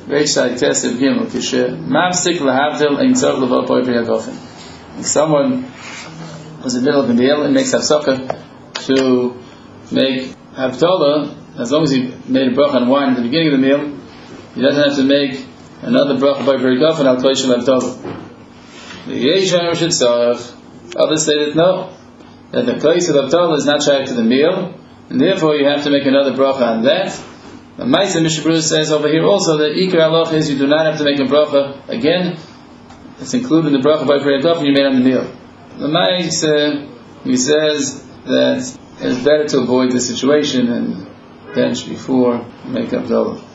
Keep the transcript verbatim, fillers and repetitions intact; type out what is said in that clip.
Reishai Tesev Gimel Kishe Mamsik Lahavdil Ein Tzarech Levol Poy Pri Hagofin. If someone was in the middle of the meal and makes hafsaka to make Havdalah, as long as he made a bracha on wine at the beginning of the meal, he doesn't have to make another bracha by Pri Hagofin al Kol Shel Havdalah. The Yeshayim should tzarech. Others say that no, that the place of Havdalah is not shaykh to the meal, and therefore you have to make another bracha on that. The Maisa Mishnah Berurah says over here also that Ikar Halacha is you do not have to make a bracha again. It's included in the bracha by Pri Hagofin you made on the meal. The Maisa, he says that it's better to avoid this situation and bench before you make Havdalah.